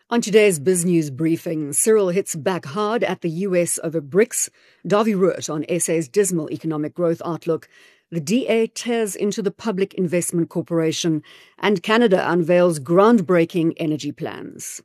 On today's BizNews briefing, Cyril hits back hard at the US over BRICS, Dawie Root on SA's dismal economic growth outlook, the DA tears into the Public Investment Corporation, and Canada unveils groundbreaking energy plans.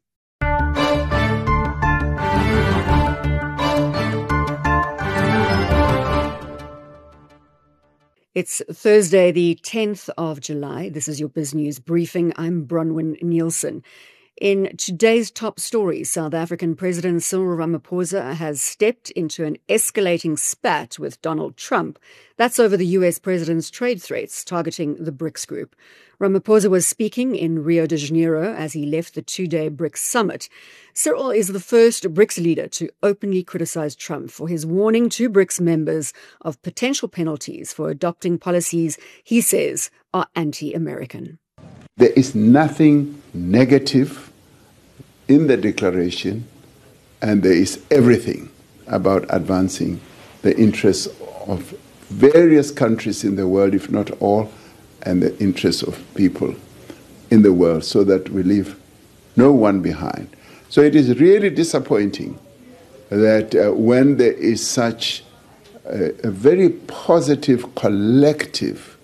It's Thursday, the 10th of July. This is your BizNews briefing. I'm Bronwyn Nielsen. In today's top story, South African President Cyril Ramaphosa has stepped into an escalating spat with Donald Trump. That's over the US president's trade threats targeting the BRICS group. Ramaphosa was speaking in Rio de Janeiro as he left the two-day BRICS summit. Cyril is the first BRICS leader to openly criticize Trump for his warning to BRICS members of potential penalties for adopting policies he says are anti-American. There is nothing negative in the declaration, and there is everything about advancing the interests of various countries in the world, if not all, and the interests of people in the world, so that we leave no one behind. So it is really disappointing that when there is such a very positive collective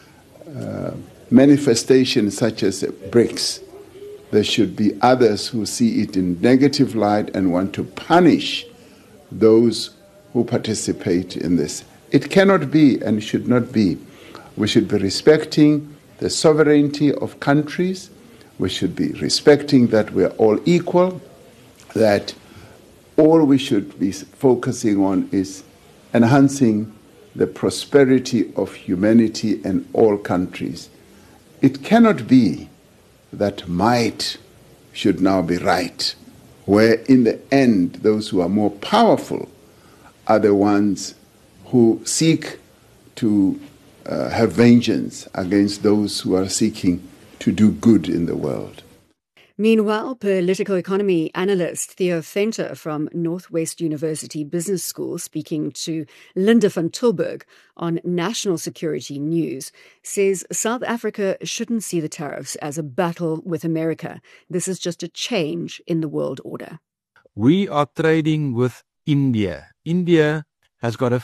manifestation such as BRICS, there should be others who see it in negative light and want to punish those who participate in this. It cannot be and should not be. We should be respecting the sovereignty of countries. We should be respecting that we are all equal, that all we should be focusing on is enhancing the prosperity of humanity in all countries. It cannot be that might should now be right, where in the end those who are more powerful are the ones who seek to have vengeance against those who are seeking to do good in the world. Meanwhile, political economy analyst Theo Venter from Northwest University Business School, speaking to Linda van Tilburg on National Security News, says South Africa shouldn't see the tariffs as a battle with America. This is just a change in the world order. We are trading with India. India has got a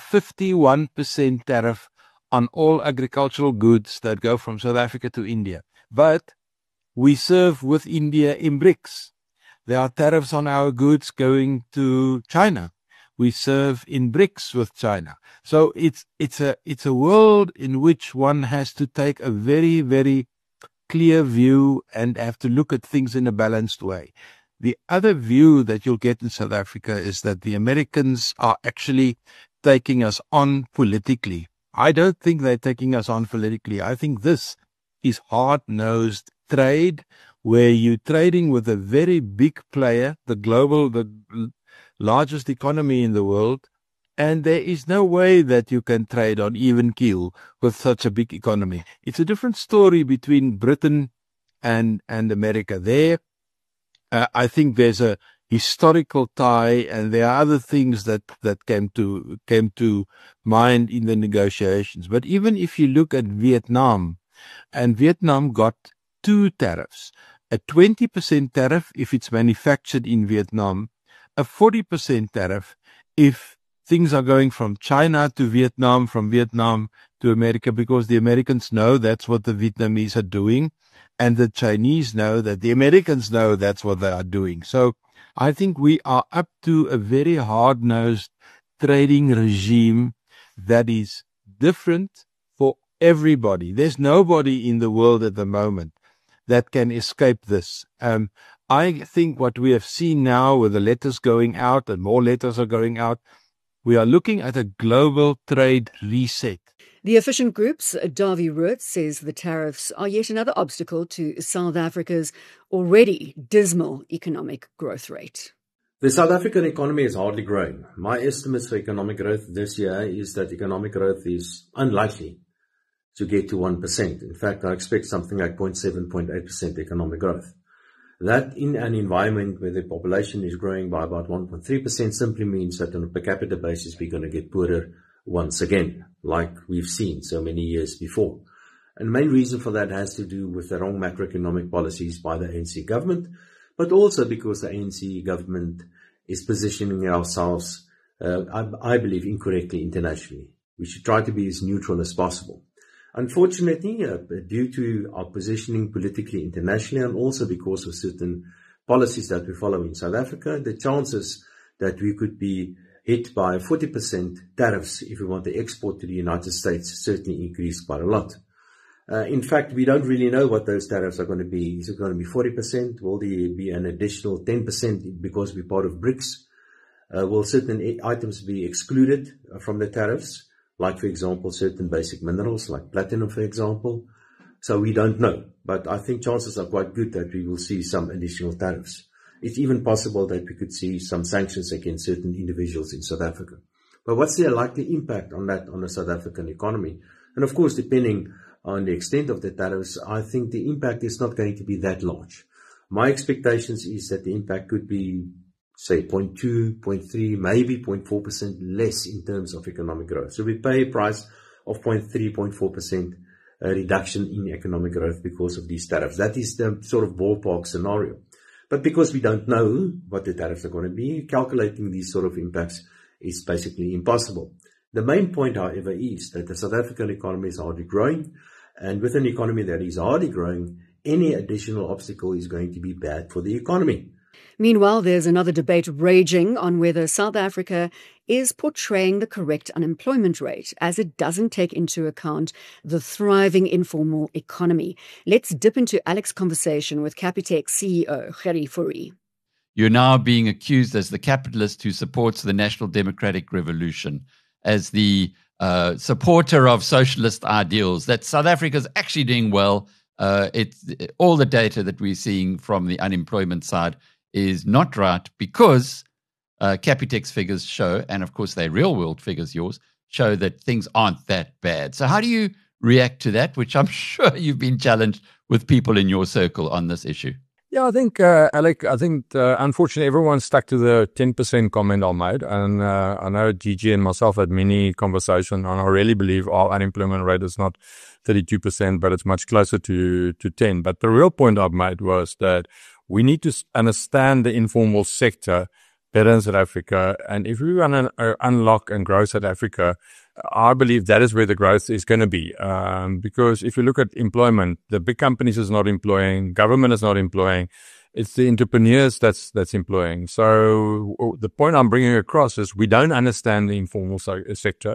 51% tariff on all agricultural goods that go from South Africa to India. But we serve with India in BRICS. There are tariffs on our goods going to China. We serve in BRICS with China. So it's a world in which one has to take a very, very clear view and have to look at things in a balanced way. The other view that you'll get in South Africa is that the Americans are actually taking us on politically. I don't think they're taking us on politically. I think this is hard-nosed trade, where you're trading with a very big player, the largest economy in the world, and there is no way that you can trade on even keel with such a big economy. It's a different story between Britain and America. There, I think there's a historical tie, and there are other things that came to mind in the negotiations. But even if you look at Vietnam, and Vietnam got two tariffs, a 20% tariff if it's manufactured in Vietnam, a 40% tariff if things are going from China to Vietnam, from Vietnam to America, because the Americans know that's what the Vietnamese are doing, and the Chinese know that the Americans know that's what they are doing. So I think we are up to a very hard-nosed trading regime that is different for everybody. There's nobody in the world at the moment that can escape this. I think what we have seen now with the letters going out, and more letters are going out, we are looking at a global trade reset. The efficient group's Dawie Root says the tariffs are yet another obstacle to South Africa's already dismal economic growth rate. The South African economy is hardly growing. My estimates for economic growth this year is that economic growth is unlikely to get to 1%. In fact, I expect something like 0.7, 0.8% economic growth. That in an environment where the population is growing by about 1.3% simply means that on a per capita basis we're going to get poorer once again, like we've seen so many years before. And the main reason for that has to do with the wrong macroeconomic policies by the ANC government, but also because the ANC government is positioning ourselves, I believe, incorrectly internationally. We should try to be as neutral as possible. Unfortunately, due to our positioning politically internationally and also because of certain policies that we follow in South Africa, the chances that we could be hit by 40% tariffs if we want to export to the United States certainly increased quite a lot. In fact, we don't really know what those tariffs are going to be. Is it going to be 40%? Will there be an additional 10% because we're part of BRICS? Will certain items be excluded from the tariffs? Like, for example, certain basic minerals like platinum, for example. So we don't know. But I think chances are quite good that we will see some additional tariffs. It's even possible that we could see some sanctions against certain individuals in South Africa. But what's the likely impact on that on the South African economy? And of course, depending on the extent of the tariffs, I think the impact is not going to be that large. My expectations is that the impact could be, say, 0.2, 0.3, maybe 0.4% less in terms of economic growth. So we pay a price of 0.3, 0.4% reduction in economic growth because of these tariffs. That is the sort of ballpark scenario. But because we don't know what the tariffs are going to be, calculating these sort of impacts is basically impossible. The main point, however, is that the South African economy is hardly growing. And with an economy that is hardly growing, any additional obstacle is going to be bad for the economy. Meanwhile, there's another debate raging on whether South Africa is portraying the correct unemployment rate, as it doesn't take into account the thriving informal economy. Let's dip into Alex's conversation with Capitec CEO, Gerrie Fourie. You're now being accused as the capitalist who supports the National Democratic Revolution, as the supporter of socialist ideals, that South Africa is actually doing well. It's all the data that we're seeing from the unemployment side is not right, because Capitec's figures show, and of course they're real-world figures, yours, show that things aren't that bad. So how do you react to that, which I'm sure you've been challenged with people in your circle on this issue? Yeah, I think, Alec, unfortunately everyone's stuck to the 10% comment I made. And I know Gigi and myself had many conversations, and I really believe our unemployment rate is not 32%, but it's much closer to 10. But the real point I've made was that we need to understand the informal sector better in South Africa. And if we want to unlock and grow South Africa, I believe that is where the growth is going to be. Because if you look at employment, the big companies is not employing, government is not employing. It's the entrepreneurs that's employing. So the point I'm bringing across is we don't understand the informal sector.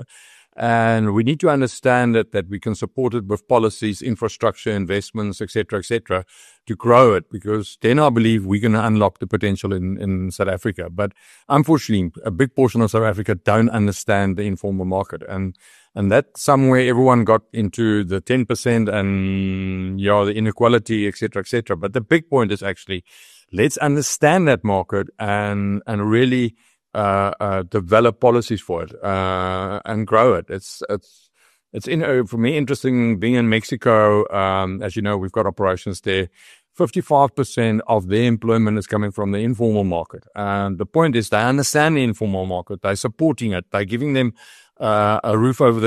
And we need to understand that we can support it with policies, infrastructure, investments, et cetera, to grow it, because then I believe we're going to unlock the potential in South Africa. But unfortunately, a big portion of South Africa don't understand the informal market. And that somewhere everyone got into the 10% and, the inequality, et cetera. But the big point is actually, let's understand that market and really develop policies for it, and grow it. It's for me interesting being in Mexico. As you know, we've got operations there. 55% of their employment is coming from the informal market. And the point is they understand the informal market. They're supporting it. They're giving them a roof over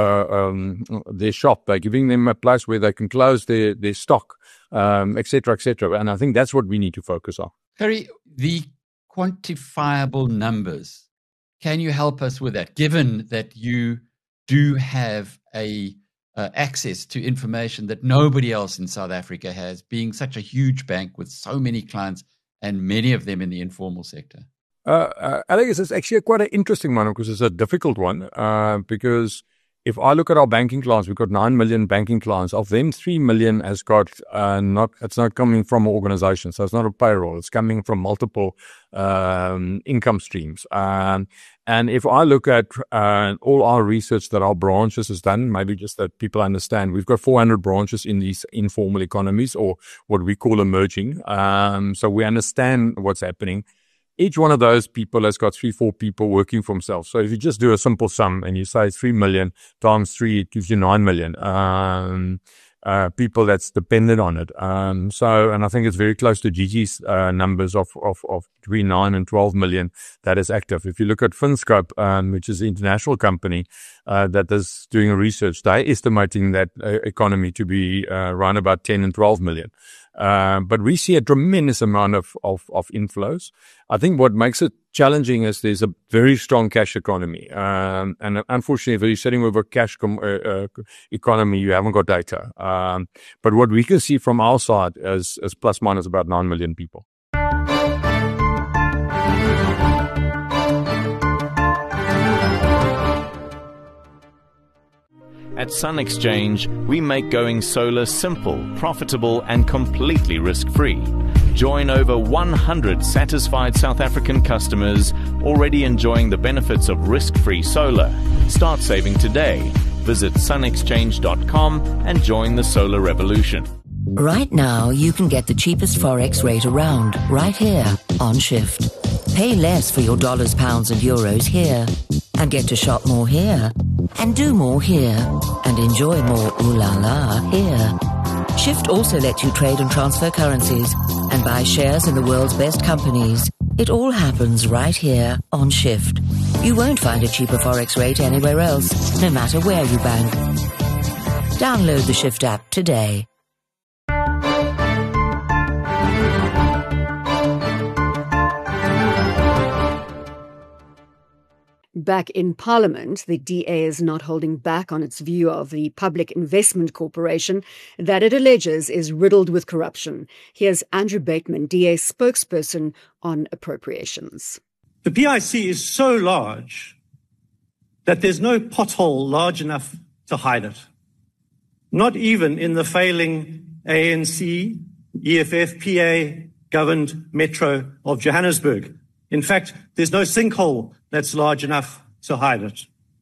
their shop. They're giving them a place where they can close their stock, et cetera. And I think that's what we need to focus on. Harry, the quantifiable numbers, can you help us with that, given that you do have access to information that nobody else in South Africa has, being such a huge bank with so many clients and many of them in the informal sector? Alex, it's actually quite an interesting one, because it's a difficult one, because if I look at our banking clients, we've got 9 million banking clients. Of them, 3 million has got it's not coming from an organization. So it's not a payroll. It's coming from multiple income streams. And if I look at all our research that our branches has done, maybe just that people understand, we've got 400 branches in these informal economies, or what we call emerging. So we understand what's happening. Each one of those people has got 3-4 people working for themselves. So if you just do a simple sum and you say 3 million times 3, it gives you 9 million people that's dependent on it. And I think it's very close to Gigi's numbers of between 9 and 12 million that is active. If you look at Finscope, which is an international company that is doing research, they're estimating that economy to be around about 10 and 12 million. But we see a tremendous amount of inflows. I think what makes it challenging is there's a very strong cash economy. And unfortunately, if you're sitting with a cash economy, you haven't got data. But what we can see from our side is plus minus about 9 million people. At Sun Exchange, we make going solar simple, profitable, and completely risk-free. Join over 100 satisfied South African customers already enjoying the benefits of risk-free solar. Start saving today. Visit sunexchange.com and join the solar revolution. Right now, you can get the cheapest Forex rate around, right here, on Shift. Pay less for your dollars, pounds, and euros here, and get to shop more here, and do more here, and enjoy more ooh la la here. Shift also lets you trade and transfer currencies, and buy shares in the world's best companies. It all happens right here on Shift. You won't find a cheaper Forex rate anywhere else, no matter where you bank. Download the Shift app today. Back in Parliament, the DA is not holding back on its view of the Public Investment Corporation that it alleges is riddled with corruption. Here's Andrew Bateman, DA spokesperson on appropriations. The PIC is so large that there's no pothole large enough to hide it. Not even in the failing ANC, EFF, PA governed Metro of Johannesburg. In fact, there's no sinkhole that's large enough to hide it.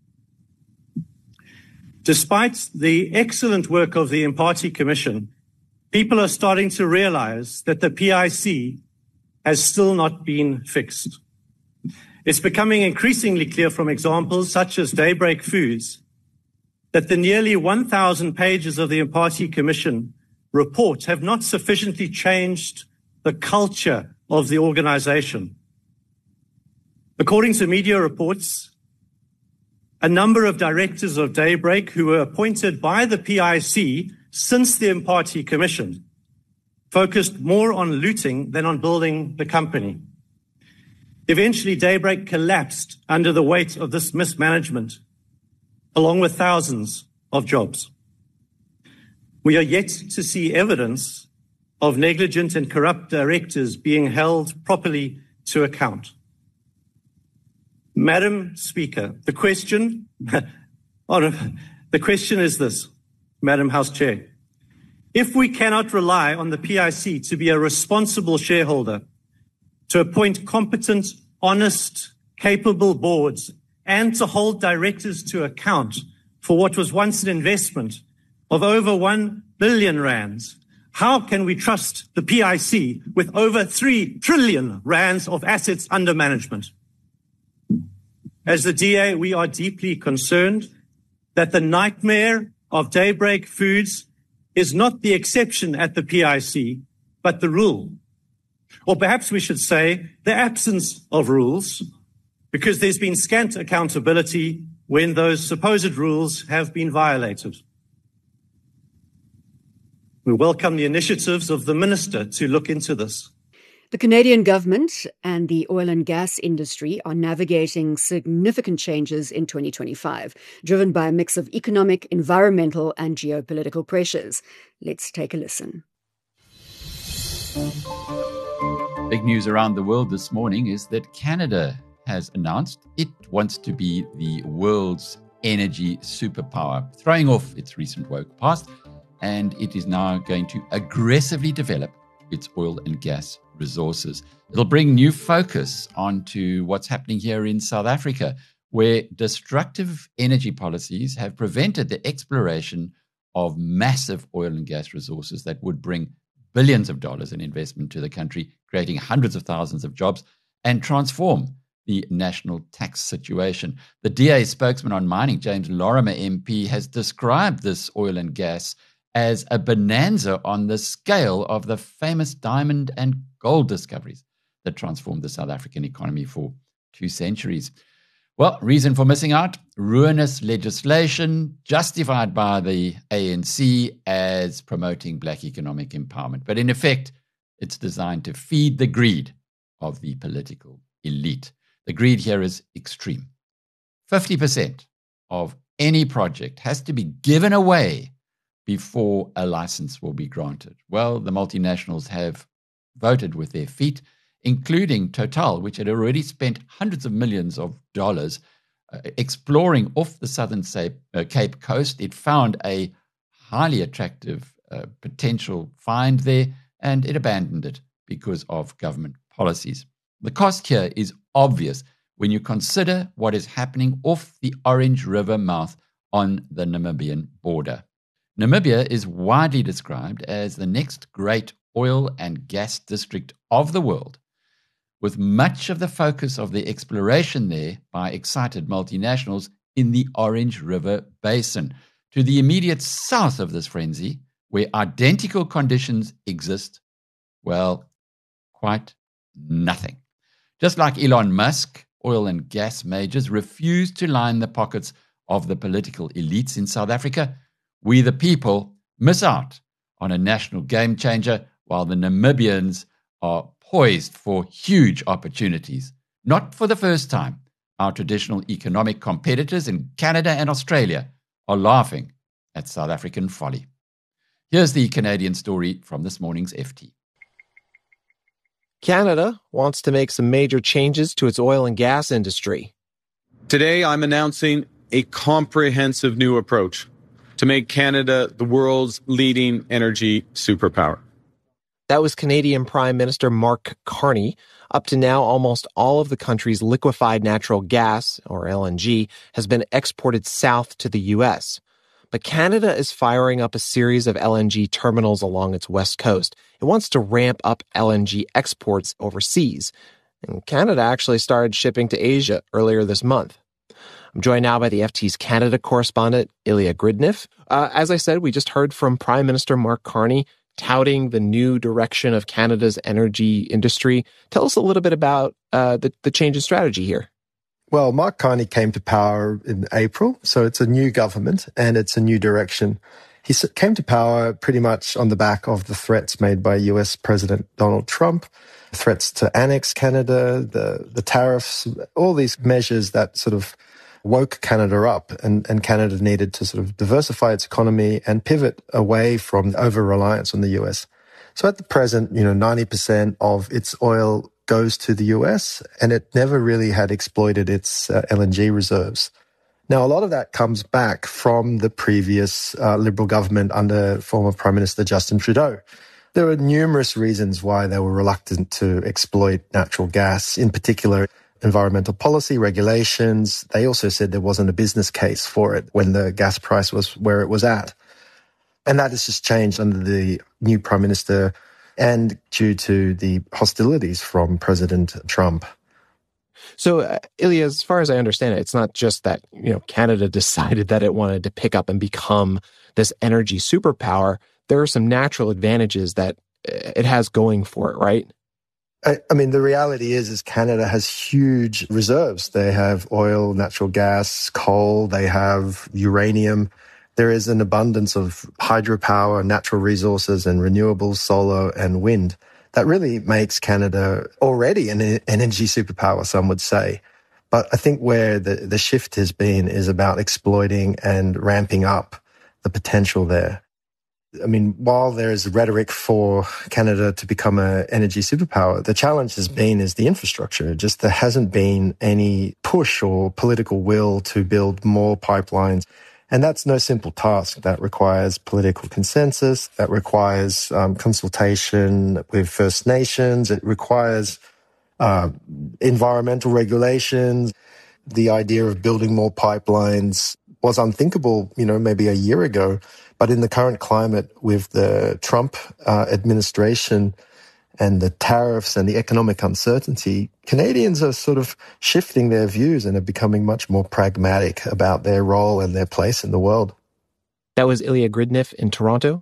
Despite the excellent work of the Imparti Commission, people are starting to realize that the PIC has still not been fixed. It's becoming increasingly clear from examples such as Daybreak Foods that the nearly 1,000 pages of the Imparti Commission report have not sufficiently changed the culture of the organization. According to media reports, a number of directors of Daybreak who were appointed by the PIC since the Imparti Commission focused more on looting than on building the company. Eventually, Daybreak collapsed under the weight of this mismanagement, along with thousands of jobs. We are yet to see evidence of negligent and corrupt directors being held properly to account. Madam Speaker, the question is this, Madam House Chair. If we cannot rely on the PIC to be a responsible shareholder, to appoint competent, honest, capable boards, and to hold directors to account for what was once an investment of over 1 billion rands, how can we trust the PIC with over 3 trillion rands of assets under management? As the DA, we are deeply concerned that the nightmare of Daybreak Foods is not the exception at the PIC, but the rule. Or perhaps we should say the absence of rules, because there's been scant accountability when those supposed rules have been violated. We welcome the initiatives of the Minister to look into this. The Canadian government and the oil and gas industry are navigating significant changes in 2025, driven by a mix of economic, environmental, and geopolitical pressures. Let's take a listen. Big news around the world this morning is that Canada has announced it wants to be the world's energy superpower, throwing off its recent woke past, and it is now going to aggressively develop its oil and gas resources. It'll bring new focus onto what's happening here in South Africa, where destructive energy policies have prevented the exploration of massive oil and gas resources that would bring billions of dollars in investment to the country, creating hundreds of thousands of jobs, and transform the national tax situation. The DA spokesman on mining, James Lorimer MP, has described this oil and gas as a bonanza on the scale of the famous diamond and gold discoveries that transformed the South African economy for 2 centuries. Well, reason for missing out, ruinous legislation justified by the ANC as promoting black economic empowerment. But in effect, it's designed to feed the greed of the political elite. The greed here is extreme. 50% of any project has to be given away before a license will be granted. Well, the multinationals have voted with their feet, including Total, which had already spent hundreds of millions of dollars exploring off the southern Cape Coast. It found a highly attractive potential find there, and it abandoned it because of government policies. The cost here is obvious when you consider what is happening off the Orange River mouth on the Namibian border. Namibia is widely described as the next great oil and gas district of the world, with much of the focus of the exploration there by excited multinationals in the Orange River Basin. To the immediate south of this frenzy, where identical conditions exist, well, quite nothing. Just like Elon Musk, oil and gas majors refuse to line the pockets of the political elites in South Africa, we the people miss out on a national game changer while the Namibians are poised for huge opportunities. Not for the first time, our traditional economic competitors in Canada and Australia are laughing at South African folly. Here's the Canadian story from this morning's FT. Canada wants to make some major changes to its oil and gas industry. Today, I'm announcing a comprehensive new approach to make Canada the world's leading energy superpower. That was Canadian Prime Minister Mark Carney. Up to now, almost all of the country's liquefied natural gas, or LNG, has been exported south to the U.S. But Canada is firing up a series of LNG terminals along its west coast. It wants to ramp up LNG exports overseas. And Canada actually started shipping to Asia earlier this month. I'm joined now by the FT's Canada correspondent, Ilya Gridnev. As I said, we just heard from Prime Minister Mark Carney touting the new direction of Canada's energy industry. Tell us a little bit about the change in strategy here. Well, Mark Carney came to power in April, so it's a new government and it's a new direction. He came to power pretty much on the back of the threats made by US President Donald Trump, threats to annex Canada, the tariffs, all these measures that sort of woke Canada up, and Canada needed to sort of diversify its economy and pivot away from over-reliance on the US. So at the present, 90% of its oil goes to the US, and it never really had exploited its LNG reserves. Now, a lot of that comes back from the previous Liberal government under former Prime Minister Justin Trudeau. There were numerous reasons why they were reluctant to exploit natural gas, in particular environmental policy, regulations. They also said there wasn't a business case for it when the gas price was where it was at. And that has just changed under the new Prime Minister and due to the hostilities from President Trump. So, Ilya, as far as I understand it, it's not just that, Canada decided that it wanted to pick up and become this energy superpower. There are some natural advantages that it has going for it, right? I mean, the reality is Canada has huge reserves. They have oil, natural gas, coal, they have uranium. There is an abundance of hydropower, natural resources, and renewables, solar and wind. That really makes Canada already an energy superpower, some would say. But I think where the shift has been is about exploiting and ramping up the potential there. I mean, while there's rhetoric for Canada to become an energy superpower, the challenge is the infrastructure. Just there hasn't been any push or political will to build more pipelines. And that's no simple task. That requires political consensus. That requires consultation with First Nations. It requires environmental regulations. The idea of building more pipelines was unthinkable, maybe a year ago. But in the current climate with the Trump administration and the tariffs and the economic uncertainty, Canadians are sort of shifting their views and are becoming much more pragmatic about their role and their place in the world. That was Ilya Gridnev in Toronto.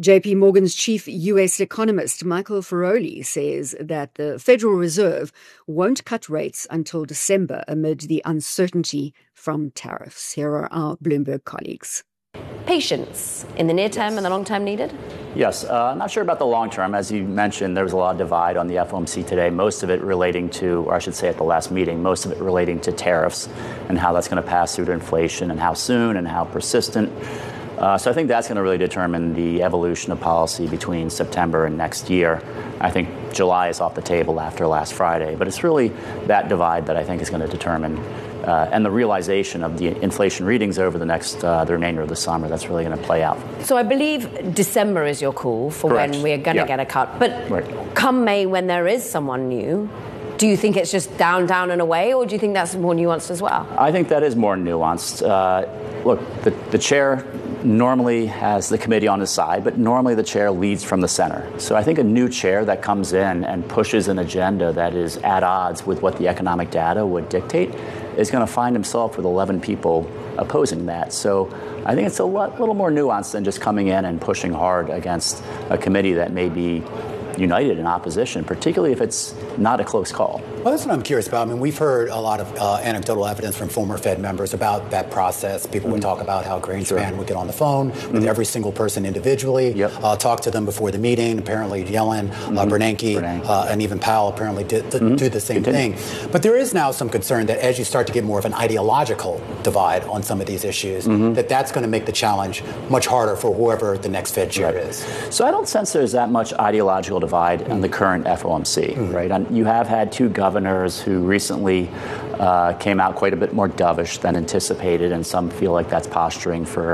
JP Morgan's chief US economist Michael Feroli says that the Federal Reserve won't cut rates until December amid the uncertainty from tariffs. Here are our Bloomberg colleagues. Patience in the near term and the long term needed? Yes, I'm not sure about the long term. As you mentioned, there was a lot of divide on the FOMC today, most of it relating to, or I should say at the last meeting, most of it relating to tariffs and how that's going to pass through to inflation and how soon and how persistent. So I think that's going to really determine the evolution of policy between September and next year. I think July is off the table after last Friday, but it's really that divide that I think is going to determine and the realization of the inflation readings over the remainder of the summer. That's really going to play out. So I believe December is your call for Correct. when we're going to get a cut. But come May, when there is someone new, do you think it's just down and away, or do you think that's more nuanced as well? I think that is more nuanced. Look, the chair normally has the committee on his side, but normally the chair leads from the center. So I think a new chair that comes in and pushes an agenda that is at odds with what the economic data would dictate is going to find himself with 11 people opposing that. So I think it's a little more nuanced than just coming in and pushing hard against a committee that may be united in opposition, particularly if it's not a close call. Well, that's what I'm curious about. I mean, we've heard a lot of anecdotal evidence from former Fed members about that process. People would talk about how Greenspan would get on the phone with every single person individually, talk to them before the meeting. Apparently, Yellen, Bernanke, and even Powell apparently do the same thing. But there is now some concern that as you start to get more of an ideological divide on some of these issues, that's going to make the challenge much harder for whoever the next Fed chair is. So I don't sense there's that much ideological divide in the current FOMC, right? And you have had two governors who recently came out quite a bit more dovish than anticipated, and some feel like that's posturing for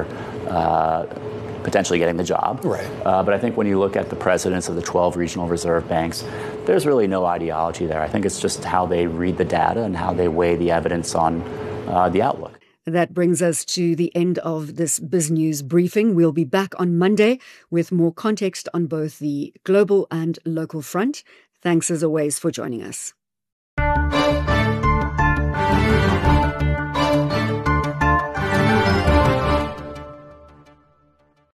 potentially getting the job. Right. But I think when you look at the presidents of the 12 regional reserve banks, there's really no ideology there. I think it's just how they read the data and how they weigh the evidence on the outlook. That brings us to the end of this BizNews briefing. We'll be back on Monday with more context on both the global and local front. Thanks as always for joining us.